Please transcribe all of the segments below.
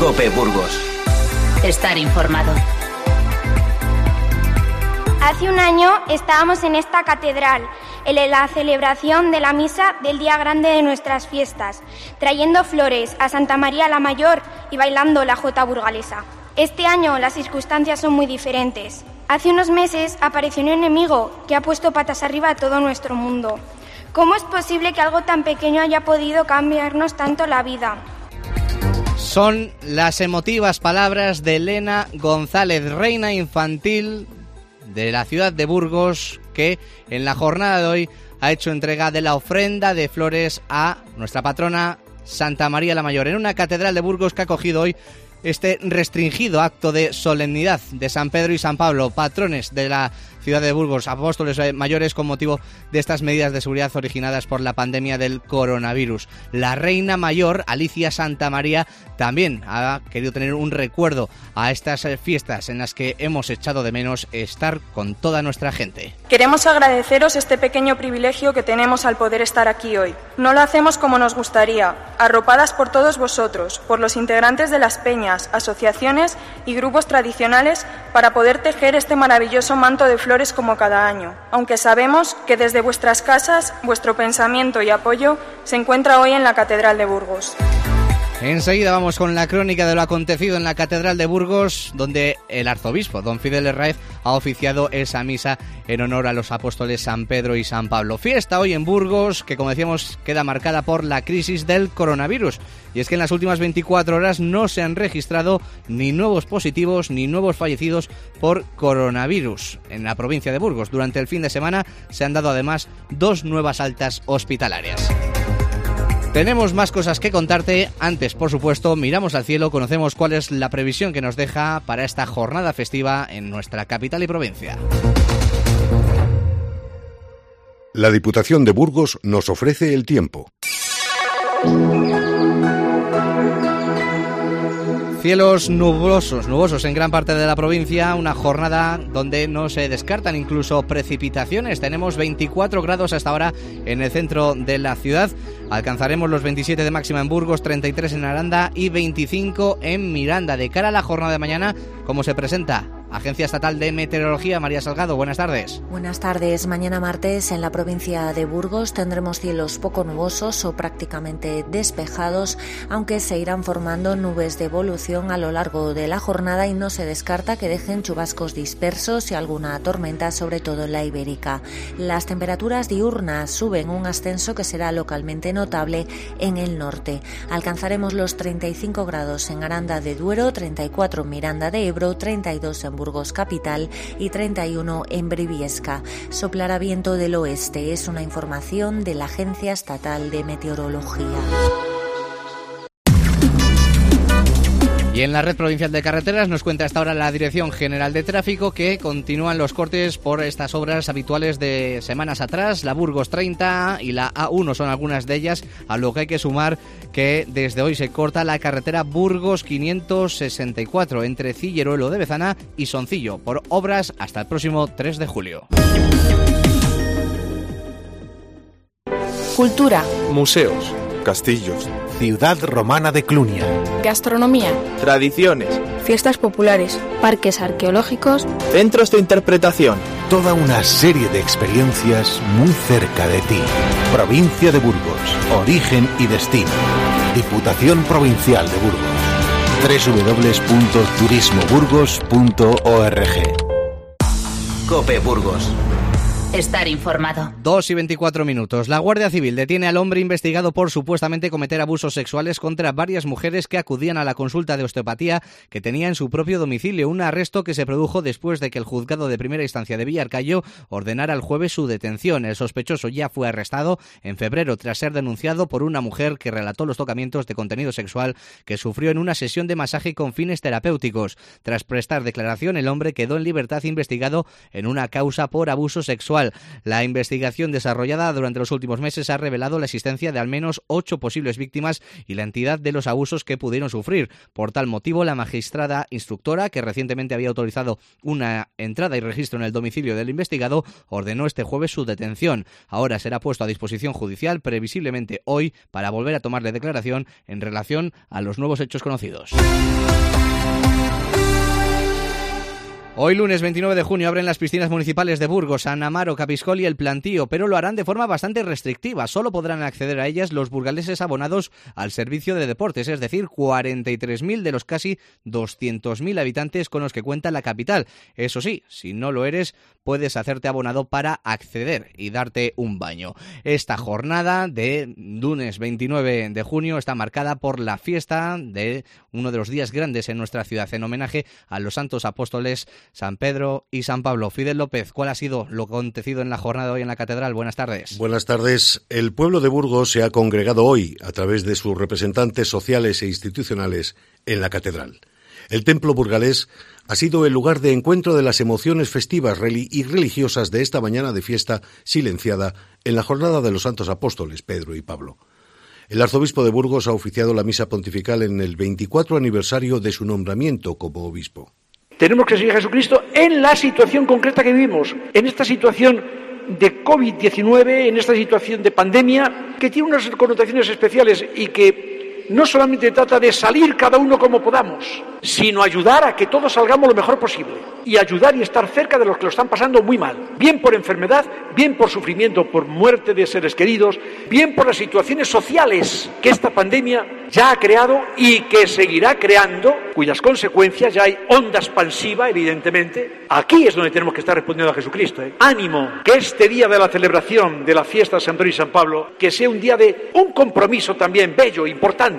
COPE Burgos. Estar informado. Hace un año estábamos en esta catedral, en la celebración de la misa del día grande de nuestras fiestas, trayendo flores a Santa María la Mayor y bailando la jota burgalesa. Este año las circunstancias son muy diferentes. Hace unos meses apareció un enemigo que ha puesto patas arriba a todo nuestro mundo. ¿Cómo es posible que algo tan pequeño haya podido cambiarnos tanto la vida? Son las emotivas palabras de Elena González, reina infantil de la ciudad de Burgos, que en la jornada de hoy ha hecho entrega de la ofrenda de flores a nuestra patrona Santa María la Mayor, en una catedral de Burgos que ha acogido hoy este restringido acto de solemnidad de San Pedro y San Pablo, patrones de la ciudad de Burgos, apóstoles mayores, con motivo de estas medidas de seguridad originadas por la pandemia del coronavirus. La reina mayor, Alicia Santamaría, también ha querido tener un recuerdo a estas fiestas en las que hemos echado de menos estar con toda nuestra gente. Queremos agradeceros este pequeño privilegio que tenemos al poder estar aquí hoy. No lo hacemos como nos gustaría, arropadas por todos vosotros, por los integrantes de las peñas, asociaciones y grupos tradicionales, para poder tejer este maravilloso manto de flores como cada año, aunque sabemos que desde vuestras casas vuestro pensamiento y apoyo se encuentra hoy en la Catedral de Burgos. Enseguida vamos con la crónica de lo acontecido en la Catedral de Burgos, donde el arzobispo, don Fidel Herráez, ha oficiado esa misa en honor a los apóstoles San Pedro y San Pablo. Fiesta hoy en Burgos, que como decíamos queda marcada por la crisis del coronavirus. Y es que en las últimas 24 horas no se han registrado ni nuevos positivos ni nuevos fallecidos por coronavirus en la provincia de Burgos. Durante el fin de semana se han dado además 2 nuevas altas hospitalarias. Tenemos más cosas que contarte. Antes, por supuesto, miramos al cielo, conocemos cuál es la previsión que nos deja para esta jornada festiva en nuestra capital y provincia. La Diputación de Burgos nos ofrece el tiempo. Cielos nubosos en gran parte de la provincia, una jornada donde no se descartan incluso precipitaciones. Tenemos 24 grados hasta ahora en el centro de la ciudad. Alcanzaremos los 27 de máxima en Burgos, 33 en Aranda y 25 en Miranda. De cara a la jornada de mañana, ¿cómo se presenta? Agencia Estatal de Meteorología, María Salgado, buenas tardes. Buenas tardes. Mañana martes en la provincia de Burgos tendremos cielos poco nubosos o prácticamente despejados, aunque se irán formando nubes de evolución a lo largo de la jornada y no se descarta que dejen chubascos dispersos y alguna tormenta, sobre todo en la Ibérica. Las temperaturas diurnas suben, un ascenso que será localmente notable en el norte. Alcanzaremos los 35 grados en Aranda de Duero, 34 en Miranda de Ebro, 32 en Burgos capital y 31 en Briviesca. Soplará viento del oeste. Es una información de la Agencia Estatal de Meteorología. Y en la red provincial de carreteras nos cuenta hasta ahora la Dirección General de Tráfico que continúan los cortes por estas obras habituales de semanas atrás. La Burgos 30 y la A1 son algunas de ellas, a lo que hay que sumar que desde hoy se corta la carretera Burgos 564 entre Cilleruelo de Bezana y Soncillo por obras hasta el próximo 3 de julio. Cultura, museos, castillos, ciudad romana de Clunia, gastronomía, tradiciones, fiestas populares, parques arqueológicos, centros de interpretación. Toda una serie de experiencias muy cerca de ti. Provincia de Burgos, origen y destino. Diputación Provincial de Burgos. www.turismoburgos.org. COPE Burgos. Estar informado. 2:24. La Guardia Civil detiene al hombre investigado por supuestamente cometer abusos sexuales contra varias mujeres que acudían a la consulta de osteopatía que tenía en su propio domicilio. Un arresto que se produjo después de que el juzgado de primera instancia de Villarcayo ordenara el jueves su detención. El sospechoso ya fue arrestado en febrero tras ser denunciado por una mujer que relató los tocamientos de contenido sexual que sufrió en una sesión de masaje con fines terapéuticos. Tras prestar declaración, el hombre quedó en libertad investigado en una causa por abuso sexual. igual. La investigación desarrollada durante los últimos meses ha revelado la existencia de al menos 8 posibles víctimas y la entidad de los abusos que pudieron sufrir. Por tal motivo, la magistrada instructora, que recientemente había autorizado una entrada y registro en el domicilio del investigado, ordenó este jueves su detención. Ahora será puesto a disposición judicial, previsiblemente hoy, para volver a tomarle declaración en relación a los nuevos hechos conocidos. Hoy lunes 29 de junio abren las piscinas municipales de Burgos, San Amaro, Capiscol y El Plantío, pero lo harán de forma bastante restrictiva. Solo podrán acceder a ellas los burgaleses abonados al servicio de deportes, es decir, 43.000 de los casi 200.000 habitantes con los que cuenta la capital. Eso sí, si no lo eres, puedes hacerte abonado para acceder y darte un baño. Esta jornada de lunes 29 de junio está marcada por la fiesta de uno de los días grandes en nuestra ciudad, en homenaje a los santos apóstoles San Pedro y San Pablo. Fidel López, ¿cuál ha sido lo acontecido en la jornada de hoy en la catedral? Buenas tardes. Buenas tardes. El pueblo de Burgos se ha congregado hoy, a través de sus representantes sociales e institucionales, en la catedral. El templo burgalés ha sido el lugar de encuentro de las emociones festivas y religiosas de esta mañana de fiesta silenciada en la jornada de los santos apóstoles Pedro y Pablo. El arzobispo de Burgos ha oficiado la misa pontifical en el 24 aniversario de su nombramiento como obispo. Tenemos que seguir a Jesucristo en la situación concreta que vivimos, en esta situación de COVID-19, en esta situación de pandemia, que tiene unas connotaciones especiales y que no solamente trata de salir cada uno como podamos, sino ayudar a que todos salgamos lo mejor posible y ayudar y estar cerca de los que lo están pasando muy mal, bien por enfermedad, bien por sufrimiento, por muerte de seres queridos, bien por las situaciones sociales que esta pandemia ya ha creado y que seguirá creando, cuyas consecuencias ya hay onda expansiva, evidentemente. Aquí es donde tenemos que estar respondiendo a Jesucristo. Ánimo, que este día de la celebración de la fiesta de San Pedro y San Pablo, que sea un día de un compromiso también bello, importante.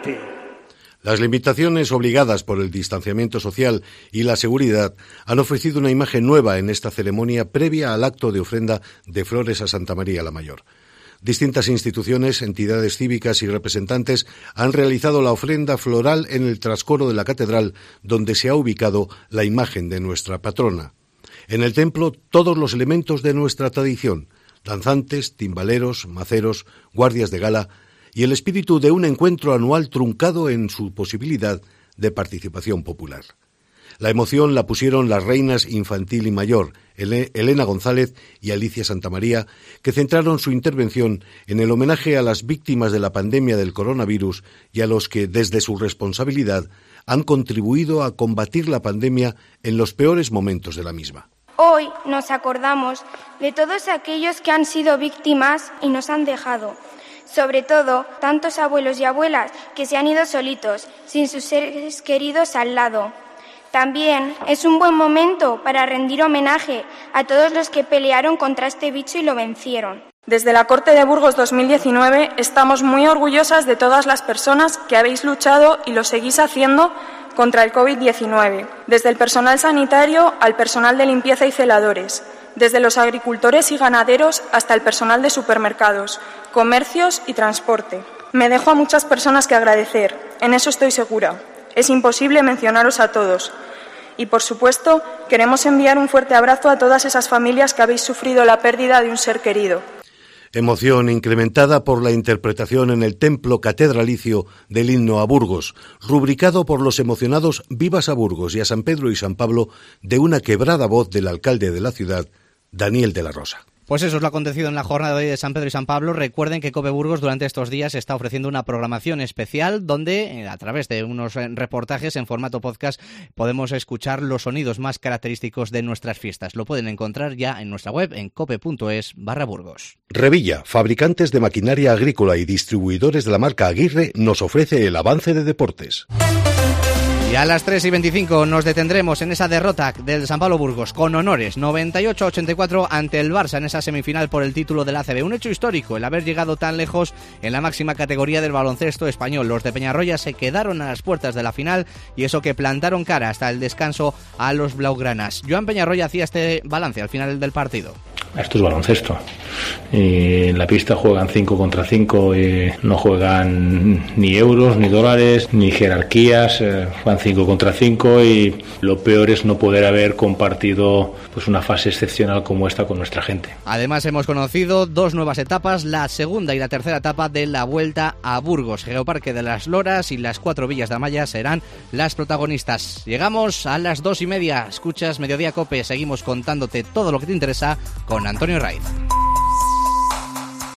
Las limitaciones obligadas por el distanciamiento social y la seguridad han ofrecido una imagen nueva en esta ceremonia previa al acto de ofrenda de flores a Santa María la Mayor. Distintas instituciones, entidades cívicas y representantes han realizado la ofrenda floral en el trascoro de la catedral, donde se ha ubicado la imagen de nuestra patrona. En el templo, todos los elementos de nuestra tradición: danzantes, timbaleros, maceros, guardias de gala, y el espíritu de un encuentro anual truncado en su posibilidad de participación popular. La emoción la pusieron las reinas infantil y mayor, Elena González y Alicia Santamaría, que centraron su intervención en el homenaje a las víctimas de la pandemia del coronavirus y a los que, desde su responsabilidad, han contribuido a combatir la pandemia en los peores momentos de la misma. Hoy nos acordamos de todos aquellos que han sido víctimas y nos han dejado. Sobre todo, tantos abuelos y abuelas que se han ido solitos, sin sus seres queridos al lado. También es un buen momento para rendir homenaje a todos los que pelearon contra este bicho y lo vencieron. Desde la Corte de Burgos 2019 estamos muy orgullosas de todas las personas que habéis luchado y lo seguís haciendo contra el COVID-19, desde el personal sanitario al personal de limpieza y celadores, desde los agricultores y ganaderos hasta el personal de supermercados, comercios y transporte. Me dejo a muchas personas que agradecer, en eso estoy segura. Es imposible mencionaros a todos. Y, por supuesto, queremos enviar un fuerte abrazo a todas esas familias que habéis sufrido la pérdida de un ser querido. Emoción incrementada por la interpretación en el templo catedralicio del himno a Burgos, rubricado por los emocionados Vivas a Burgos y a San Pedro y San Pablo, de una quebrada voz del alcalde de la ciudad, Daniel de la Rosa. Pues eso es lo acontecido en la jornada de hoy de San Pedro y San Pablo. Recuerden que COPE Burgos durante estos días está ofreciendo una programación especial donde, a través de unos reportajes en formato podcast, podemos escuchar los sonidos más característicos de nuestras fiestas. Lo pueden encontrar ya en nuestra web en cope.es/Burgos. Revilla, fabricantes de maquinaria agrícola y distribuidores de la marca Aguirre, nos ofrece el avance de deportes. Y a las 3:25 nos detendremos en esa derrota del San Pablo Burgos con honores, 98-84 ante el Barça en esa semifinal por el título del ACB. Un hecho histórico el haber llegado tan lejos en la máxima categoría del baloncesto español. Los de Peñarroya se quedaron a las puertas de la final y eso que plantaron cara hasta el descanso a los blaugranas. Joan Peñarroya hacía este balance al final del partido. Esto es baloncesto. Y en la pista juegan 5 contra 5 y no juegan ni euros, ni dólares, ni jerarquías. Juegan 5 contra 5 y lo peor es no poder haber compartido pues una fase excepcional como esta con nuestra gente. Además hemos conocido 2 nuevas etapas, la segunda y la tercera etapa de la Vuelta a Burgos. Geoparque de las Loras y las 4 Villas de Amaya serán las protagonistas. Llegamos a las 2:30. Escuchas Mediodía Cope. Seguimos contándote todo lo que te interesa con Antonio Raiz.